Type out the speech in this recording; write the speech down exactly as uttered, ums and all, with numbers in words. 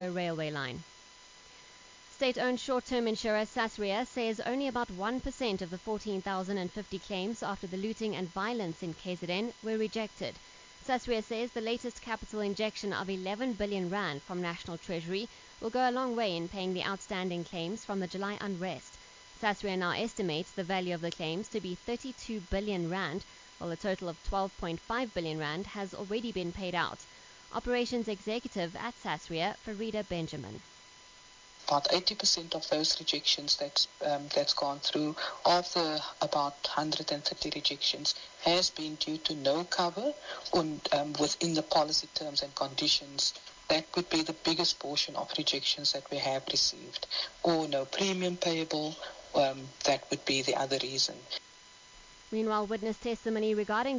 a railway line. State-owned short-term insurer Sasria says only about one percent of the fourteen thousand fifty claims after the looting and violence in K Z N were rejected. Sasria says the latest capital injection of eleven billion rand from National Treasury will go a long way in paying the outstanding claims from the July unrest. Sasria now estimates the value of the claims to be thirty-two billion rand, while a total of twelve point five billion rand has already been paid out. Operations executive at Sasria, Farida Benjamin. About eighty percent of those rejections that's, um, that's gone through, of the about one hundred thirty rejections, has been due to no cover on, um, within the policy terms and conditions. That would be the biggest portion of rejections that we have received. Or no premium payable, um, that would be the other reason. Meanwhile, witness testimony regarding